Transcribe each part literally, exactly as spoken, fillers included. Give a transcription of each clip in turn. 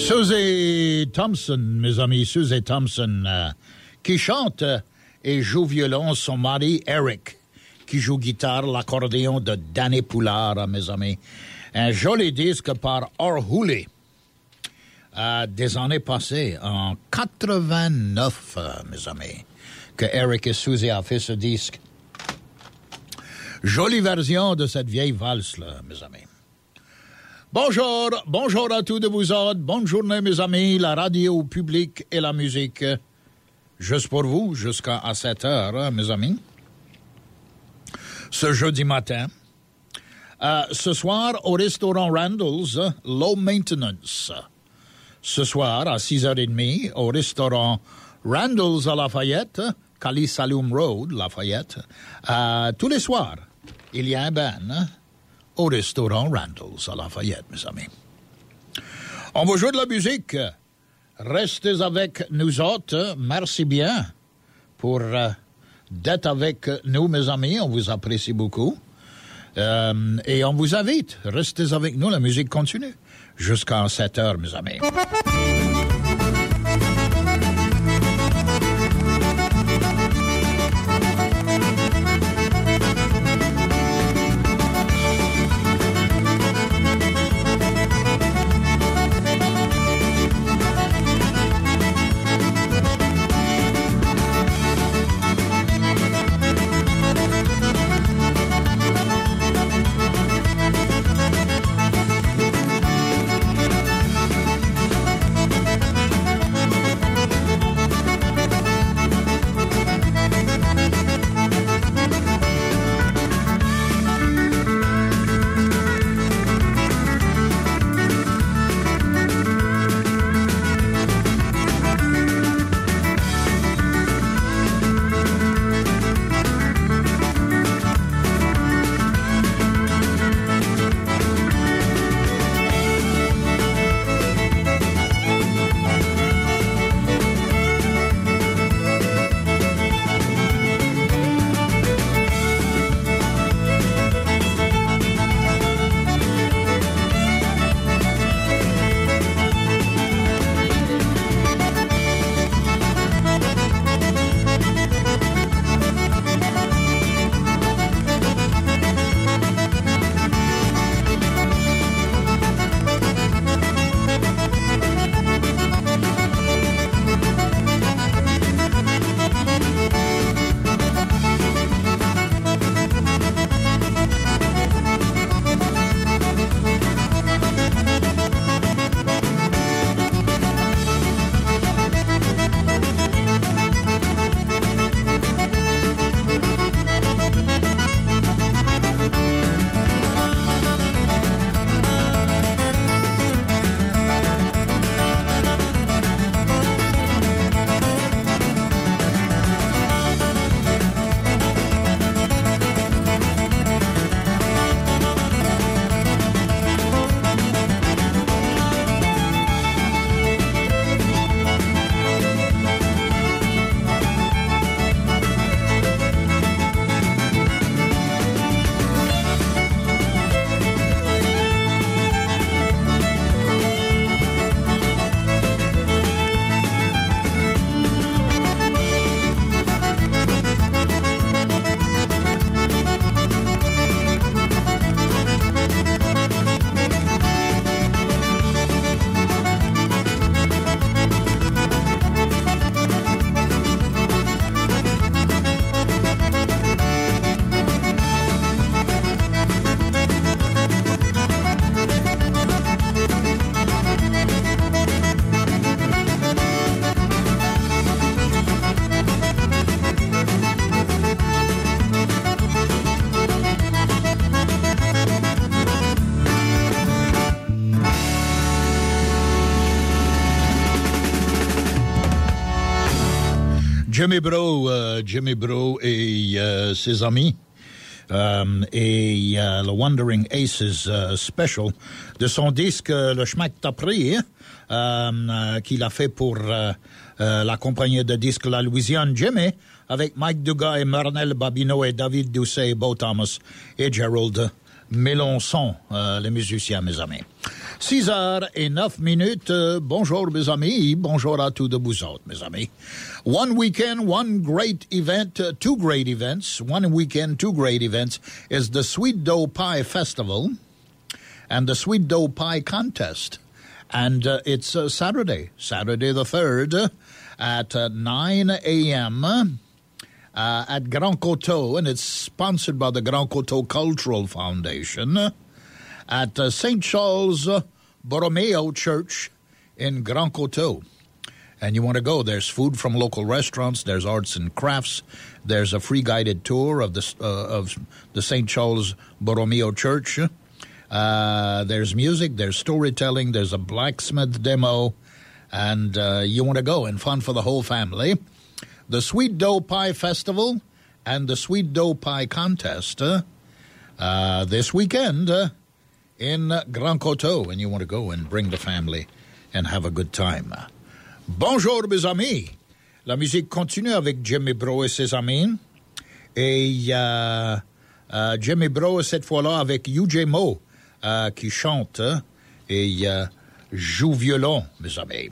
Susie Thompson, mes amis, Susie Thompson, euh, qui chante et joue violon, son mari Eric, qui joue guitare, l'accordéon de Danny Poulard, mes amis. Un joli disque par Orhuli, euh, des années passées, en quatre-vingt-neuf, euh, mes amis, que Eric et Susie a fait ce disque. Jolie version de cette vieille valse-là, mes amis. Bonjour, bonjour à tous de vous autres. Bonne journée, mes amis. La radio, public et la musique. Juste pour vous, jusqu'à sept heures, mes amis. Ce jeudi matin. Euh, ce soir, au restaurant Randall's, Low Maintenance. Ce soir, à six heures trente, au restaurant Randall's à Lafayette, Kali Saloum Road, Lafayette. Euh, tous les soirs, il y a un band au restaurant Randall's à Lafayette, mes amis. On va jouer de la musique. Restez avec nous autres. Merci bien pour euh, d'être avec nous, mes amis. On vous apprécie beaucoup. Euh, et on vous invite. Restez avec nous. La musique continue jusqu'à sept heures, mes amis. Jimmy Bro, euh, Jimmy Bro et euh, ses amis euh, et euh, le Wandering Aces euh, Special de son disque euh, Le Chemin que t'as pris, hein, euh, qu'il a fait pour euh, euh, la compagnie de disques La Louisiane Jimmy avec Mike Dugas et Mernel Babineau et David Doucet et Beau Thomas et Gerald Mélenchon, euh, les musiciens, mes amis. six heures et neuf minutes. Euh, bonjour, mes amis. Bonjour à tous de vous autres, mes amis. One weekend, one great event, uh, two great events. One weekend, two great events is the Sweet Dough Pie Festival and the Sweet Dough Pie Contest. And uh, it's uh, Saturday, Saturday the third, uh, at uh, nine a.m., Uh, at Grand Coteau, and it's sponsored by the Grand Coteau Cultural Foundation uh, at uh, Saint Charles uh, Borromeo Church in Grand Coteau. And you want to go. There's food from local restaurants. There's arts and crafts. There's a free guided tour of the, uh, of the Saint Charles Borromeo Church. Uh, there's music. There's storytelling. There's a blacksmith demo. And uh, you want to go, and fun for the whole family. The Sweet Dough Pie Festival and the Sweet Dough Pie Contest uh, uh, this weekend uh, in uh, Grand Coteau. And you want to go and bring the family and have a good time. Bonjour, mes amis. La musique continue avec Jimmy Bro et ses amis. Et euh, euh, Jimmy Bro, cette fois-là, avec U J Mo euh, qui chante euh, et euh, joue violon, mes amis.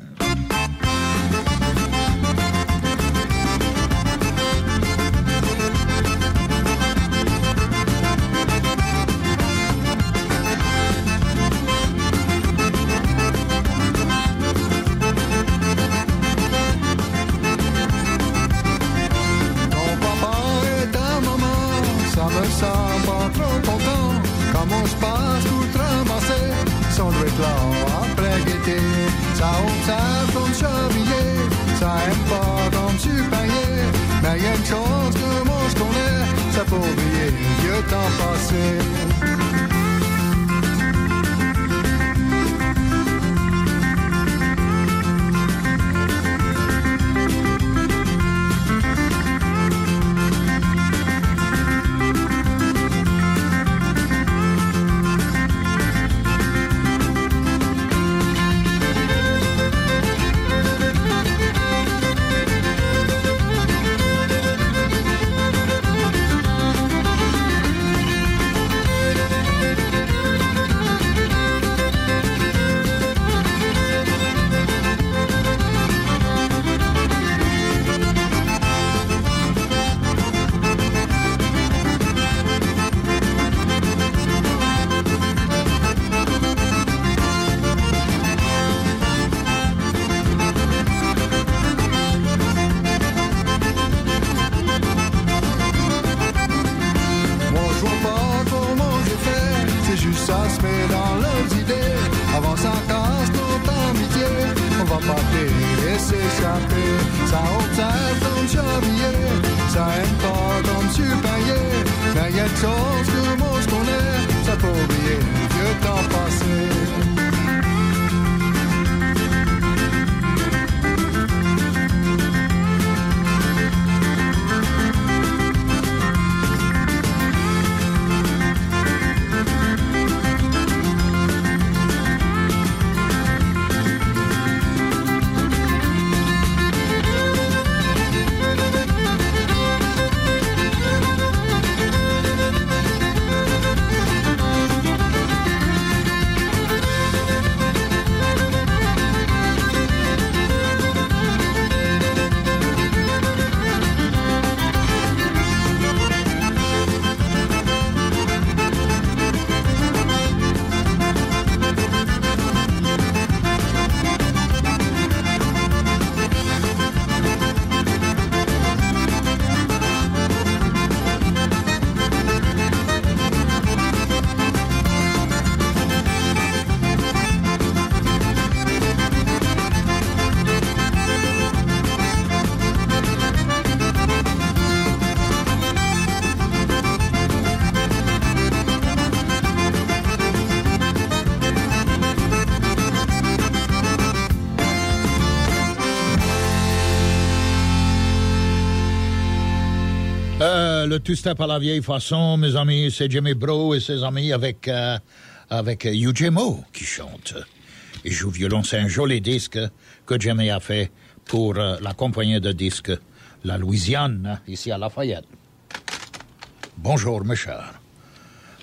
Le two-step à la vieille façon, mes amis, c'est Jimmy Bro et ses amis avec, euh, avec U J Mo qui chante. Il joue violon, c'est un joli disque que Jimmy a fait pour euh, la compagnie de disques La Louisiane, ici à Lafayette. Bonjour, mes chers.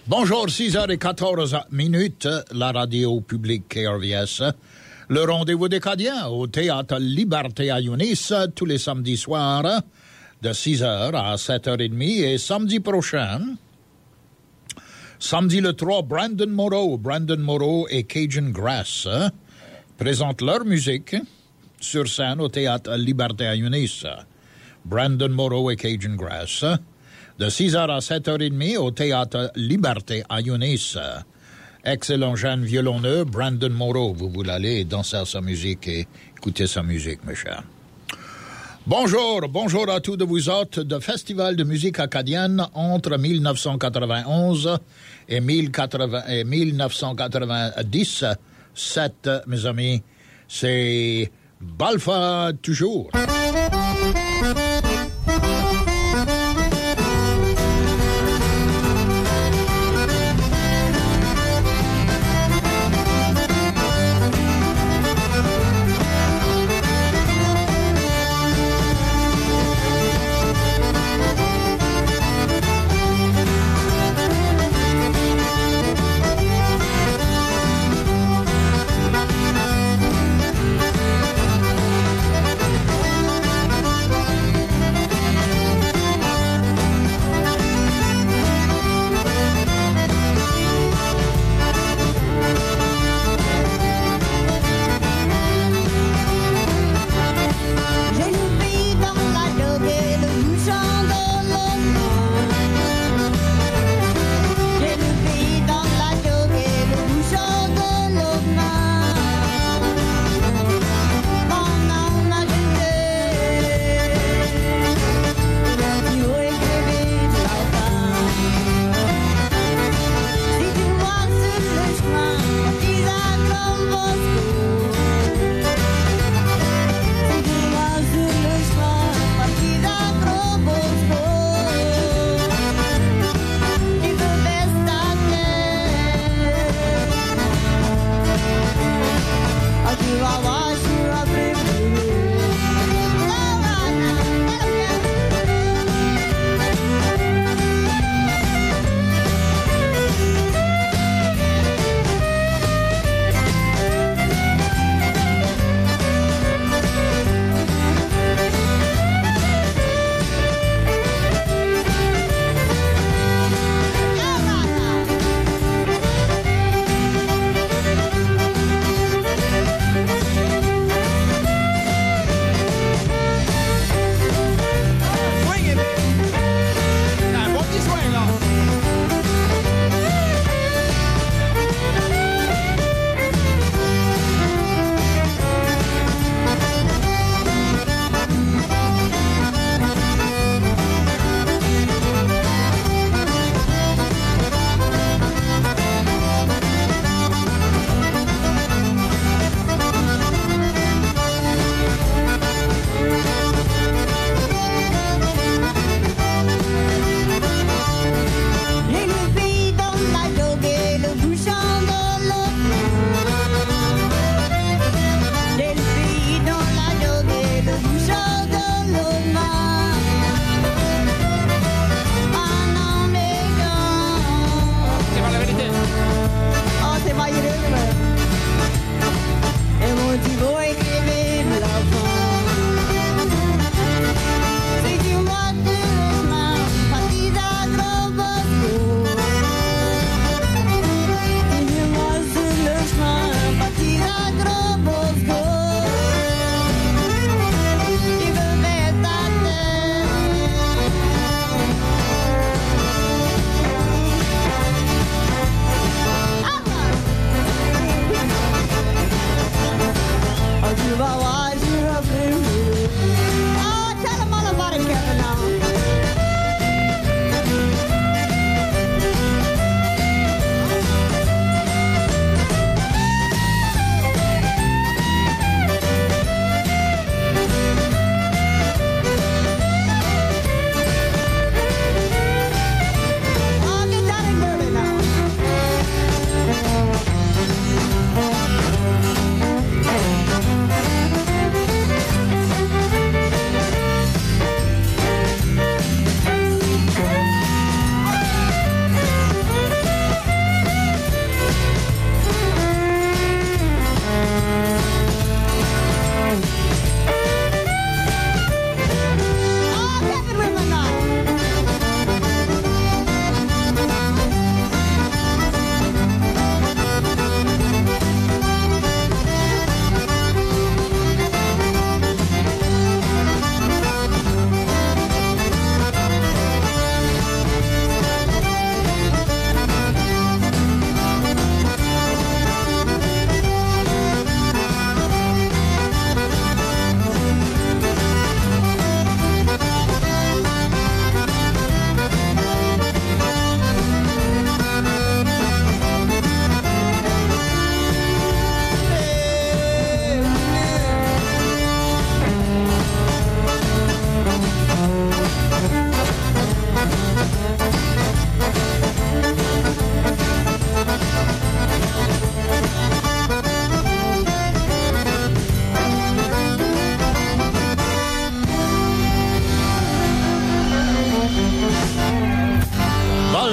Bonjour, six heures quatorze minutes, la radio publique K R V S. Le rendez-vous des Acadiens au Théâtre Liberté à Yunis tous les samedis soirs de six heures à sept heures trente et samedi prochain, samedi le trois, Brandon Moreau, Brandon Moreau et Cajun Grass présentent leur musique sur scène au Théâtre Liberté à Yunis. Brandon Moreau et Cajun Grass de six heures à sept heures trente au Théâtre Liberté à Yunis. Excellent jeune violonneux, Brandon Moreau. Vous voulez aller danser sa musique et écouter sa musique, mes chers. Bonjour, bonjour à tous de vous autres de Festival de musique acadienne entre mille neuf cent quatre-vingt-onze et mille neuf cent quatre-vingt-dix. Sept, mes amis, c'est Balfa toujours.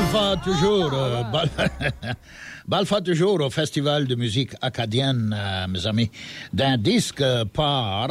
Balfa toujours, euh, Bal... Balfa toujours au Festival de musique acadienne, euh, mes amis, d'un disque par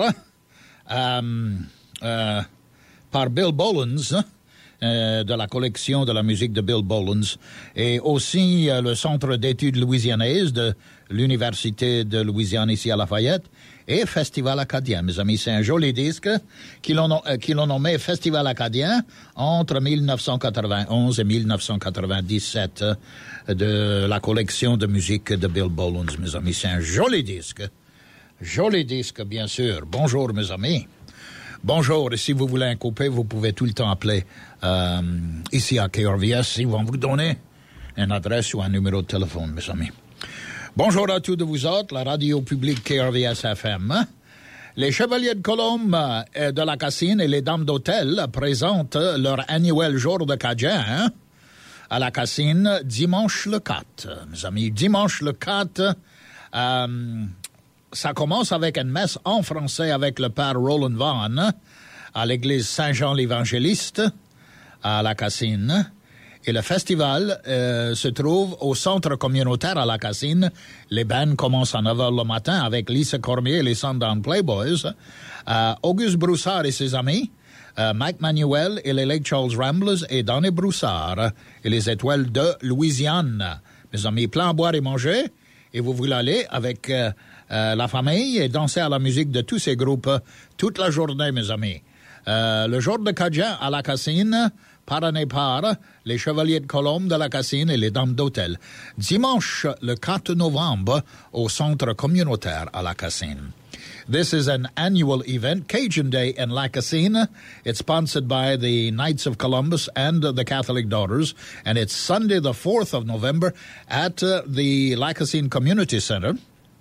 euh, euh, par Bill Bolins, euh, de la collection de la musique de Bill Bolins, et aussi euh, le Centre d'études louisianaises de l'Université de Louisiane ici à Lafayette, et Festival acadien. Mes amis, c'est un joli disque qu'ils l'ont, euh, qu'ils l'ont nommé Festival acadien entre dix-neuf cent quatre-vingt-onze et dix-neuf cent quatre-vingt-dix-sept euh, de la collection de musique de Bill Bolins. Mes amis, c'est un joli disque. Joli disque, bien sûr. Bonjour, mes amis. Bonjour, et si vous voulez un coupé, vous pouvez tout le temps appeler euh, ici à K R V S. Ils vont vous donner une adresse ou un numéro de téléphone, mes amis. Bonjour à tous de vous autres, la radio publique K R V S F M. Les Chevaliers de Colombe euh, de la Cassine et les Dames d'Hôtel présentent leur annuel jour de Cajun à la Cassine dimanche le quatre. Mes amis, dimanche le quatre, euh, ça commence avec une messe en français avec le père Roland Vaughn à l'église Saint-Jean l'Évangéliste à la Cassine. Et le festival euh, se trouve au centre communautaire à la Cassine. Les bands commencent à neuf heures le matin avec Lisa Cormier et les Sundown Playboys. Euh, Auguste Broussard et ses amis, euh, Mike Manuel et les Lake Charles Ramblers et Donnie Broussard et les Étoiles de Louisiane. Mes amis, plein à boire et manger. Et vous voulez aller avec euh, euh, la famille et danser à la musique de tous ces groupes toute la journée, mes amis. Euh, le jour de Cajun à la Cassine, parrainé par les Chevaliers de Colombe de la Cassine et les Dames d'Hôtel. Dimanche, le quatre novembre, au centre communautaire à la Cassine. This is an annual event, Cajun Day in La Cassine. It's sponsored by the Knights of Columbus and uh, the Catholic Daughters, and it's Sunday the fourth of November at uh, the La Cassine Community Center.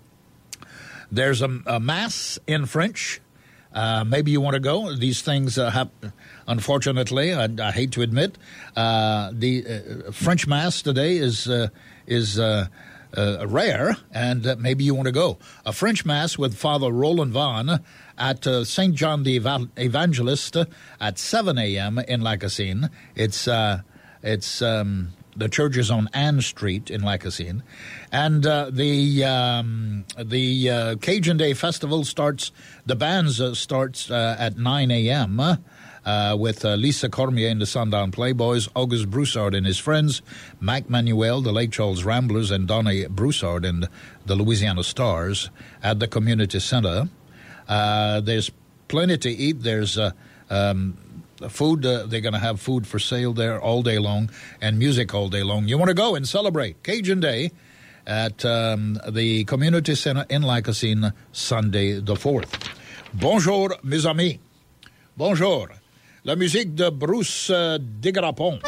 There's a, a mass in French. Uh, maybe you want to go. These things uh, have, unfortunately, I, I hate to admit, uh, the uh, French Mass today is uh, is uh, uh, rare, and uh, maybe you want to go. A French Mass with Father Roland Vaughn at uh, Saint John the Eva- Evangelist at seven a.m. in La Cassine. It's uh, it's um, the church is on Ann Street in La Cassine. And uh, the um, the uh, Cajun Day Festival starts, the bands uh, starts uh, at nine a.m. Uh, with uh, Lisa Cormier and the Sundown Playboys, Auguste Broussard and his friends, Mike Manuel, the Lake Charles Ramblers, and Donnie Broussard and the Louisiana Stars at the Community Center. Uh, there's plenty to eat. There's uh, um, food. Uh, they're going to have food for sale there all day long and music all day long. You want to go and celebrate Cajun Day at um, the Community Center in La Cassine, Sunday the fourth. Bonjour, mes amis. Bonjour. La musique de Bruce euh, Desgrappons.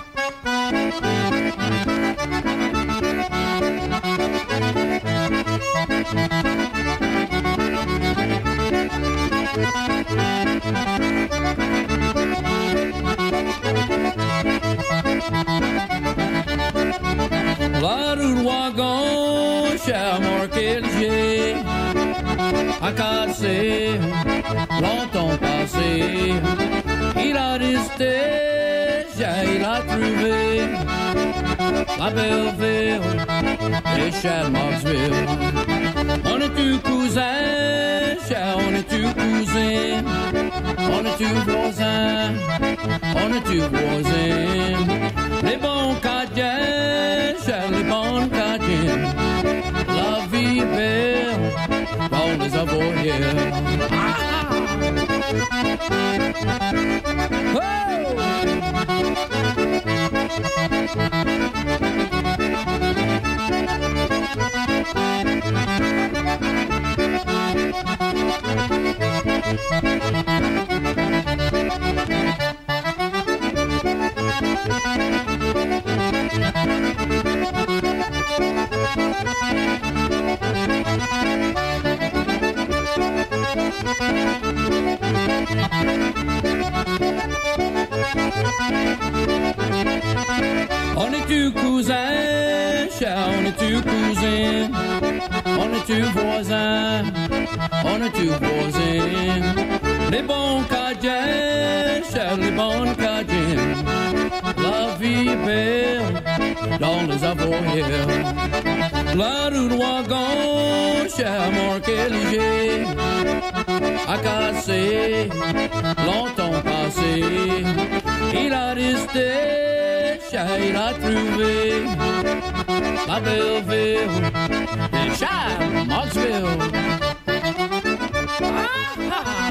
La roue wagon, cher Morquelgier, a cassé, longtemps passé. Il a resté, il a trouvé la belle ville et cher Marksville. On est tous cousins, cher, on est tous cousins. On est tous voisins, on est tous voisins. Les bons Cadiens, cher, les bons Cadiens. La vie est belle, on les avoir here. Ah! On est tous cousins, cher, on est tous cousins. On est tous voisins, on est tous voisins. Les bons Cadiens, cher, les bons Cadiens. La vie est belle, dans les avoyelles. La roue de wagon, cher marqué léger, a cassé, longtemps passé. Il a resté, cher, il a trouvé la belle ville, et cher, Knoxville. Ah, ah.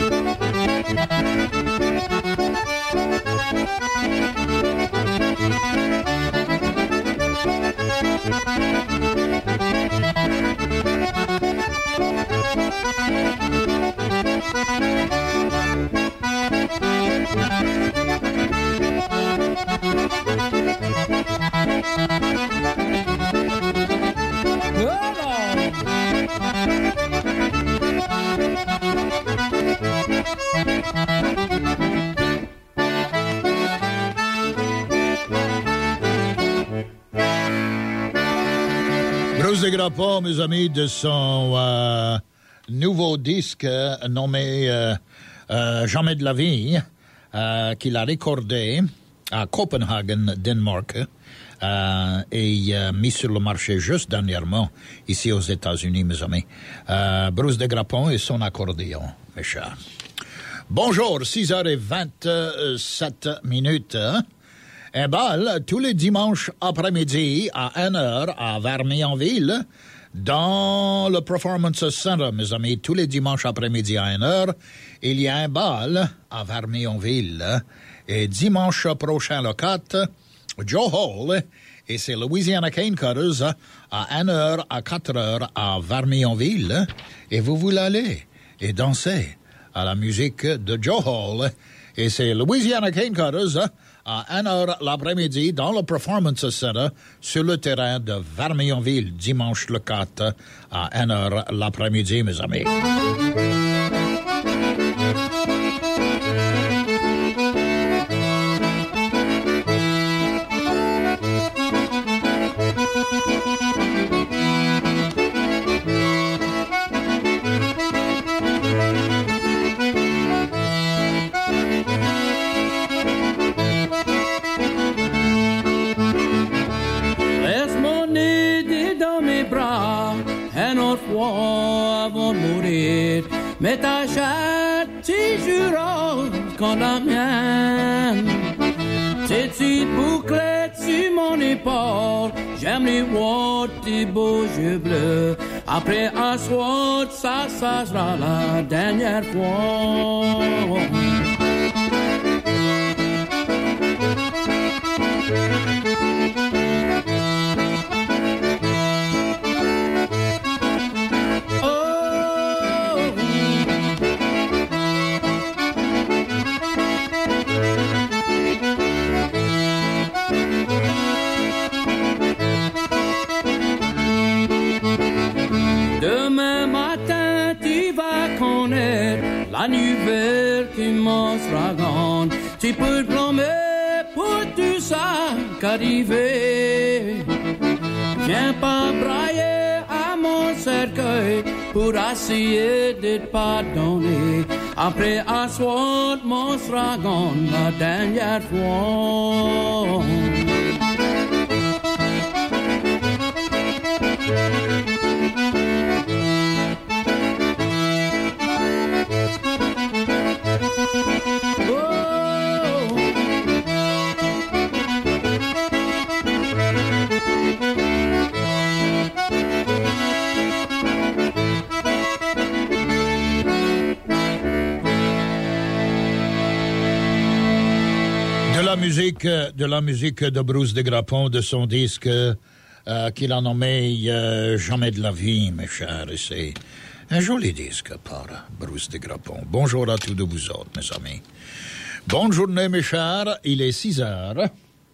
Bruce DeGrappon, mes amis, de son euh, nouveau disque euh, nommé euh, euh, Jamais de la vie, euh, qu'il a recordé à Copenhagen, Danemark, euh, et euh, mis sur le marché juste dernièrement ici aux États-Unis, mes amis. Euh, Bruce DeGrappon et son accordéon, mes chers. Bonjour, six heures vingt-sept minutes. Un bal tous les dimanches après-midi à une heure à Vermionville dans le Performance Center, mes amis. Tous les dimanches après-midi à une heure, il y a un bal à Vermionville. Et dimanche prochain, le quatre, Joe Hall et c'est Louisiana Cane Cutters à une heure à quatre heures à Vermionville. Et vous voulez aller et danser à la musique de Joe Hall et c'est Louisiana Cane Cutters à une heure l'après-midi dans le Performance Center sur le terrain de Vermionville, dimanche le quatre à une heure l'après-midi, mes amis. Avant de mourir, mais ta chatte, tu juras comme la mienne. Tes petites bouclettes sur mon épaule, j'aime les voir tes beaux yeux bleus. Après un soir, ça, ça sera la dernière fois. La nouvelle qui m'en sera grande, tu peux te blâmer pour tout ça qu'arrivé. Viens pas brailler à mon cercueil pour essayer de te pardonner. Après un soir, m'en sera grande la dernière fois. De la musique, de la musique de Bruce DeGrappon, de son disque euh, qu'il a nommé euh, Jamais de la vie, mes chers. Et c'est un joli disque par Bruce DeGrappon. Bonjour à tous de vous autres, mes amis. Bonne journée, mes chers. Il est six heures.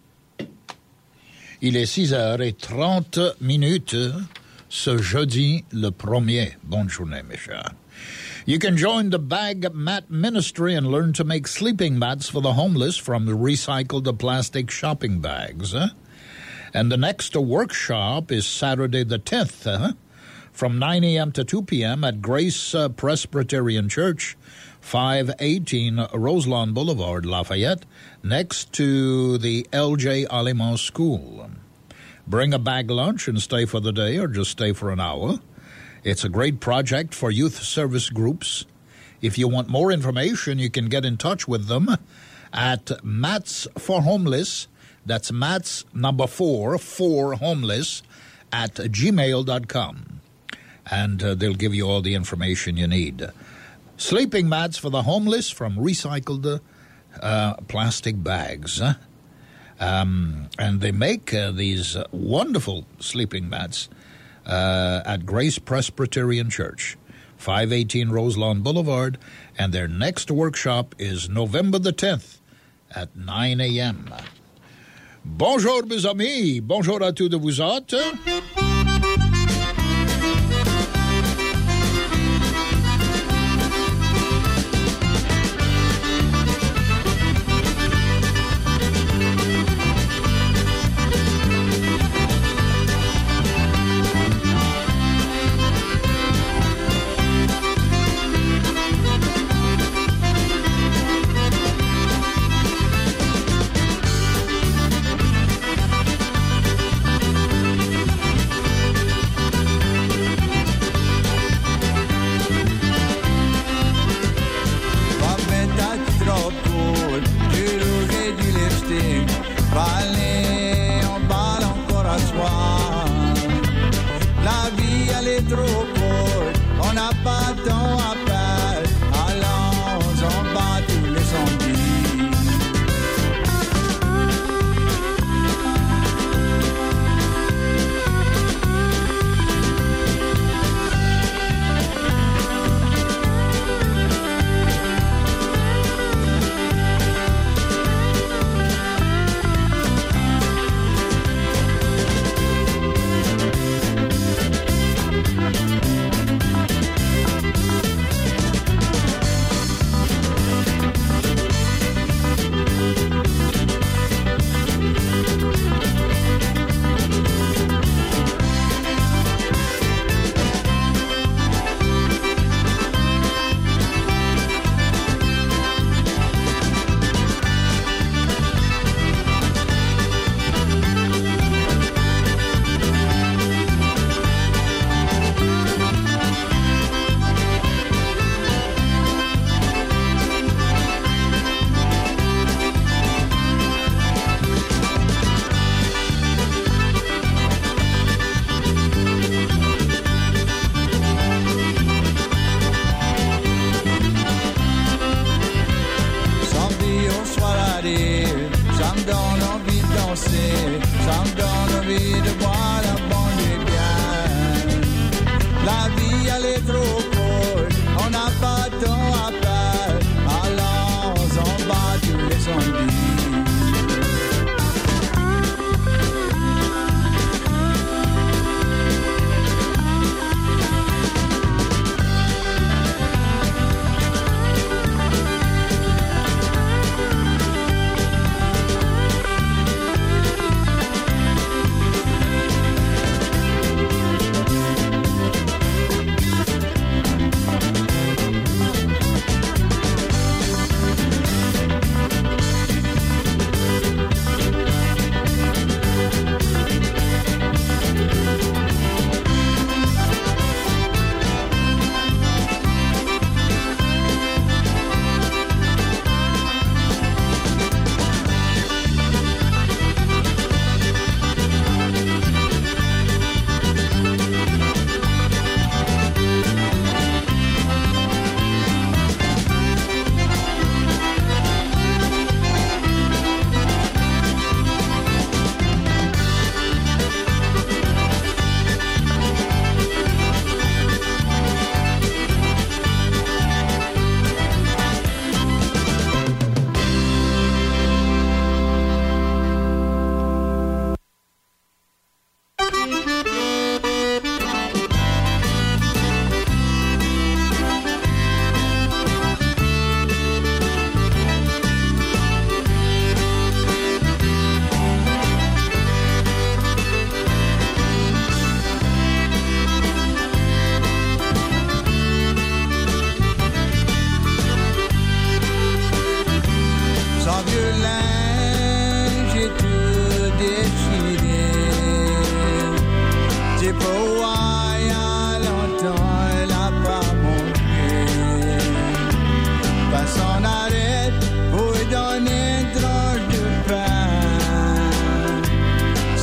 Il est six heures et trente minutes ce jeudi le premier. Bonne journée, mes chers. You can join the Bag Mat Ministry and learn to make sleeping mats for the homeless from the recycled plastic shopping bags. Huh? And the next workshop is Saturday the tenth, huh? From nine a.m. to two p.m. at Grace uh, Presbyterian Church, five eighteen Roselawn Boulevard, Lafayette, next to the L J Allemans School. Bring a bag lunch and stay for the day or just stay for an hour. It's a great project for youth service groups. If you want more information, you can get in touch with them at Mats for Homeless. That's Mats number four, for homeless, at gmail dot com. And uh, they'll give you all the information you need. Sleeping mats for the homeless from recycled uh, plastic bags. Huh? Um, and they make uh, these uh, wonderful sleeping mats uh, at Grace Presbyterian Church, five eighteen Roselawn Boulevard. And their next workshop is November the tenth at nine a.m. Bonjour, mes amis. Bonjour à tous de vous autres.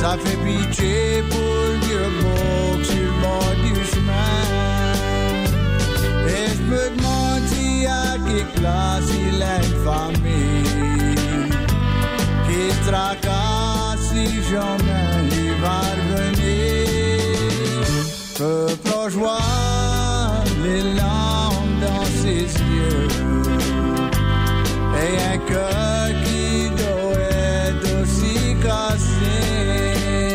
Ça fait pitié pour le vieux beau sur le bord du chemin. Et je me demande si à quelle place il a une famille qui tracasse si jamais il va revenir. Peuple en joie, les larmes dans ses yeux, et un cœur qui doit être aussi cassé.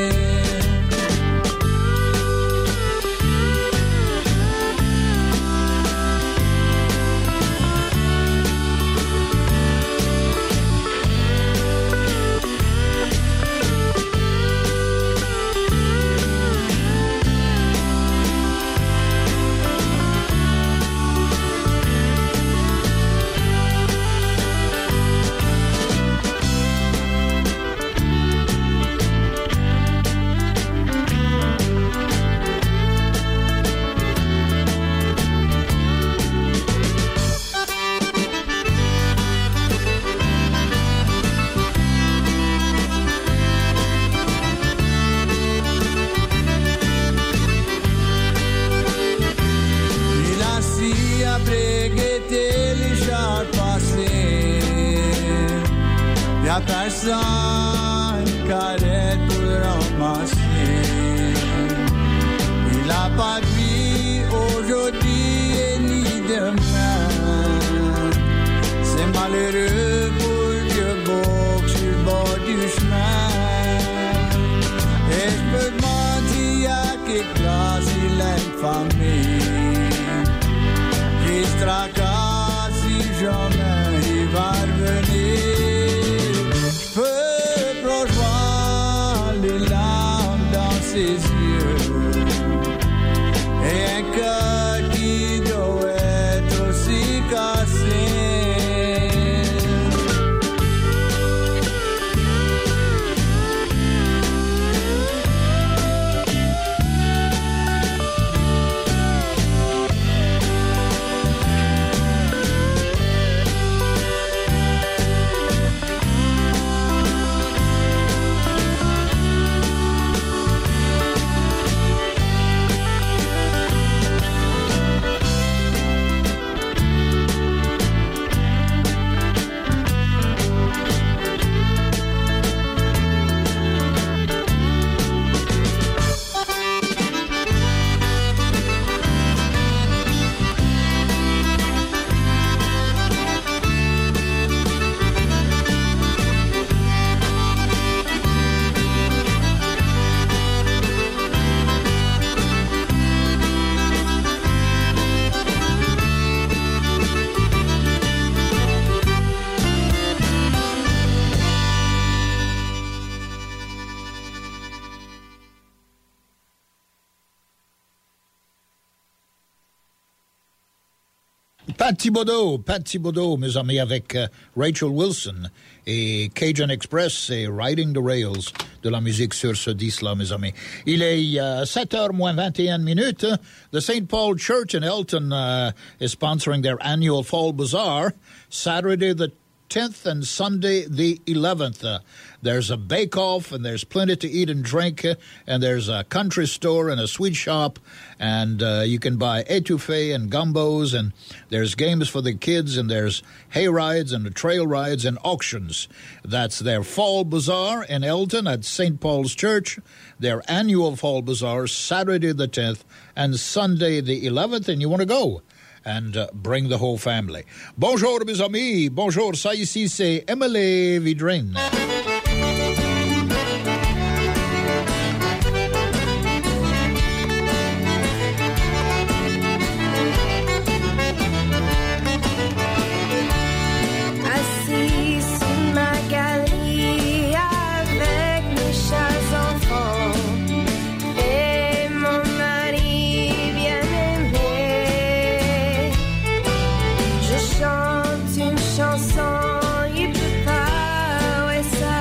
Y'a personne qui arrête pour le ramasser. Il a pas de vie aujourd'hui et ni demain. C'est malheureux pour le vieux beau sur le bord du chemin. Et je me demande s'il y a quelque place il a une famille qui se tracasse si jamais il va revenir. Ses yeux et un cœur qui doit être aussi cassé. Pat Thibodeau, Pat Thibodeau, mes amis, avec uh, Rachel Wilson et Cajun Express et Riding the Rails, de la musique sur ce disque-là, mes amis. Il est uh, sept heures moins vingt et une minutes. The Saint Paul Church in Elton uh, is sponsoring their annual Fall Bazaar, Saturday the tenth and Sunday the eleventh. Uh, there's a bake-off, and there's plenty to eat and drink, uh, and there's a country store and a sweet shop, and uh, you can buy etouffee and gumbos, and there's games for the kids, and there's hay rides and trail rides and auctions. That's their Fall Bazaar in Elton at Saint Paul's Church, their annual Fall Bazaar, Saturday the tenth and Sunday the eleventh, and you want to go and uh, bring the whole family. Bonjour, mes amis. Bonjour. Ça ici, c'est Emily Vidrin. Chanson, il peut pas, ouais ça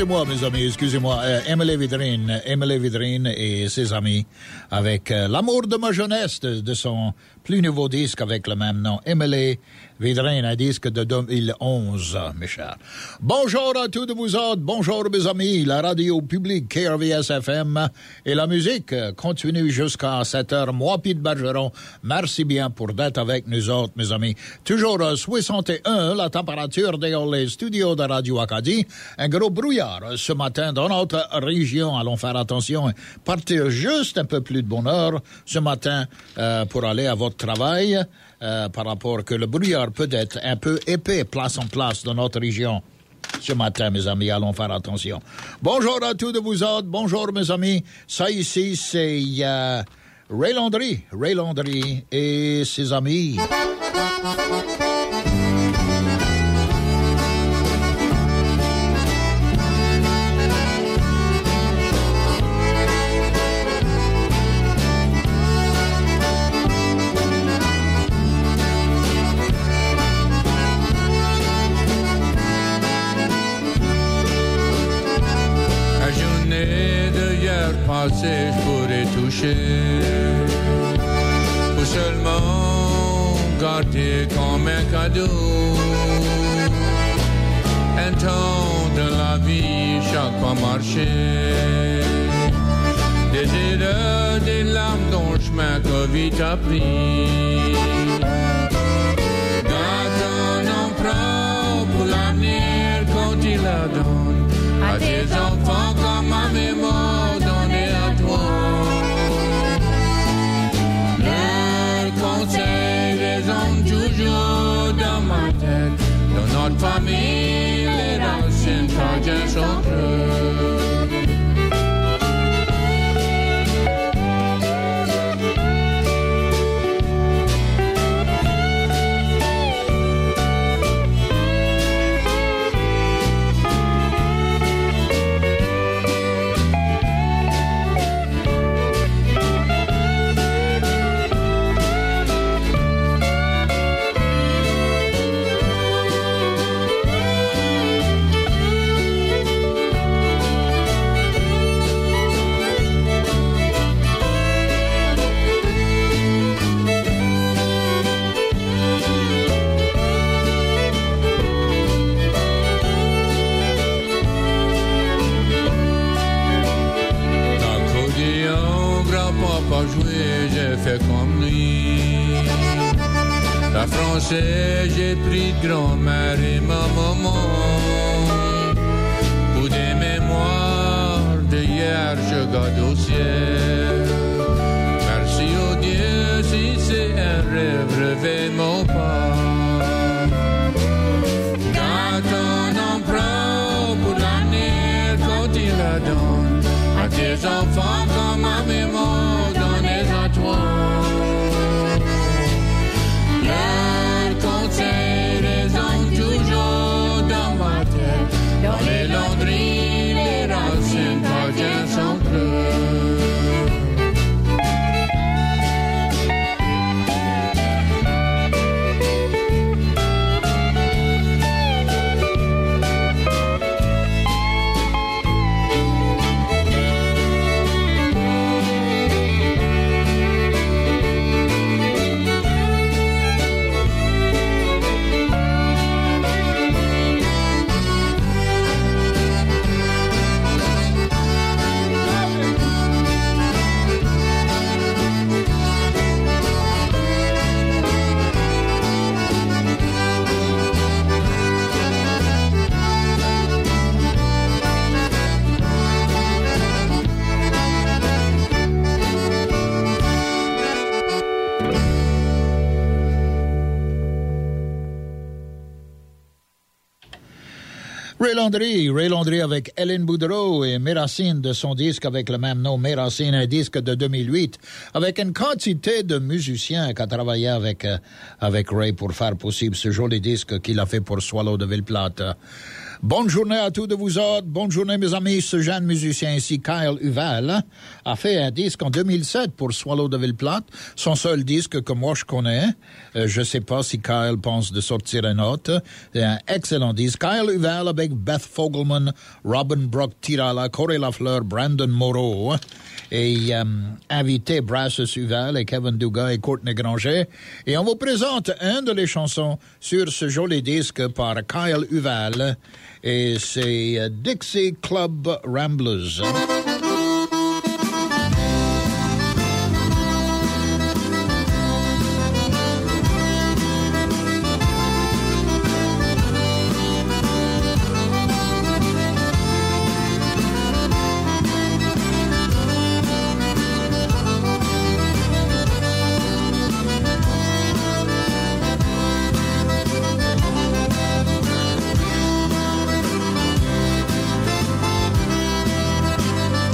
excusez-moi, mes amis, excusez-moi. Euh, Emily Vidrine, Emily Vidrine et ses amis avec euh, L'amour de ma jeunesse de, de son plus nouveau disque avec le même nom. Emily Vidrine, un disque de deux mille onze, mes chers. Bonjour à tous de vous autres, bonjour mes amis. La radio publique K R V S F M et la musique continue jusqu'à sept heures. Moi, Pete Bergeron, merci bien pour d'être avec nous autres, mes amis. Toujours à soixante et un, la température dans les studios de Radio Acadie. Un gros brouillard ce matin dans notre région. Allons faire attention, partir juste un peu plus de bonne heure ce matin euh, pour aller à votre travail. Euh, par rapport que le brouillard peut être un peu épais, place en place dans notre région. Ce matin, mes amis, allons faire attention. Bonjour à tous de vous autres. Bonjour, mes amis. Ça ici, c'est euh, Ray Landry. Ray Landry et ses amis. Je pourrais toucher pour seulement garder comme un cadeau un temps de la vie chaque pas marcher des erreurs, des larmes dans le chemin que vite appris garde un emprunt pour l'avenir quand il la donne à tes enfants comme ma mémoire toujours dans ma tête, dans notre famille, les racines partagent entre eux. Comme lui la française j'ai pris de grand-mère et ma maman pour des mémoires de hier je garde au ciel merci au Dieu si c'est un rêve rêvé mon pas garde ton emprunt pour l'avenir quand il la donne à tes enfants comme ma mémoire donnez à toi. Le conseil résonne toujours dans ma tête. Dans les laundries, les racines partagent entre eux. Ray Landry, Ray Landry avec Hélène Boudreau et Méracine de son disque avec le même nom, Méracine, un disque de deux mille huit, avec une quantité de musiciens qui a travaillé avec, euh, avec Ray pour faire possible ce joli disque qu'il a fait pour Swallow de Ville-Plate. Bonne journée à tous de vous autres. Bonne journée, mes amis. Ce jeune musicien ici, Kyle Huval, a fait un disque en deux mille sept pour Swallow de Ville-Plate. Son seul disque que moi je connais. Euh, je sais pas si Kyle pense de sortir un autre. C'est un excellent disque. Kyle Huval avec Beth Fogelman, Robin Brock Tirala, Corey Lafleur, Brandon Moreau. Et euh, invité Brassus Huval et Kevin Dugas et Courtney Granger. Et on vous présente un de les chansons sur ce joli disque par Kyle Huval. Et c'est Dixie Club Ramblers. Thank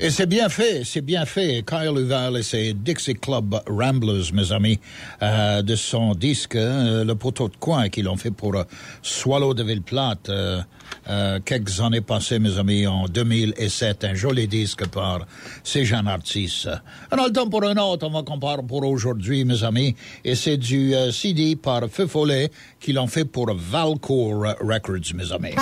Et c'est bien fait, c'est bien fait. Kyle Huval et ses Dixie Club Ramblers, mes amis, euh, de son disque, euh, le poteau de coin qu'ils ont fait pour euh, Swallow de Ville-Plate, euh, euh, quelques années passées, mes amis, en deux mille sept, un joli disque par ces jeunes artistes. On a le temps pour un autre, on va comparer pour aujourd'hui, mes amis, et c'est du euh, C D par Feu Follet qu'ils ont fait pour Valcourt Records, mes amis.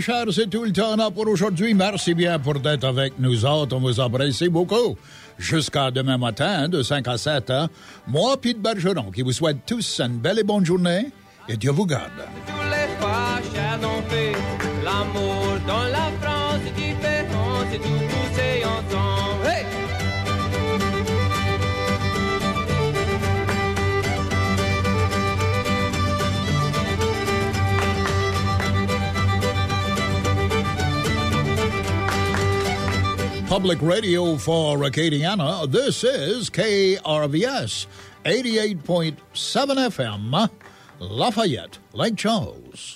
chers, c'est tout le temps pour aujourd'hui. Merci bien pour d'être avec nous autres. On vous apprécie beaucoup. Jusqu'à demain matin, de cinq à sept, hein? Moi, Pete Bergeron, qui vous souhaite tous une belle et bonne journée. Et Dieu vous garde. Tous les pas, chers ont fait l'amour dans la France est différent, c'est tout poussé ensemble. Hey! Public radio for Acadiana. This is K R V S eighty-eight point seven F M, Lafayette, Lake Charles.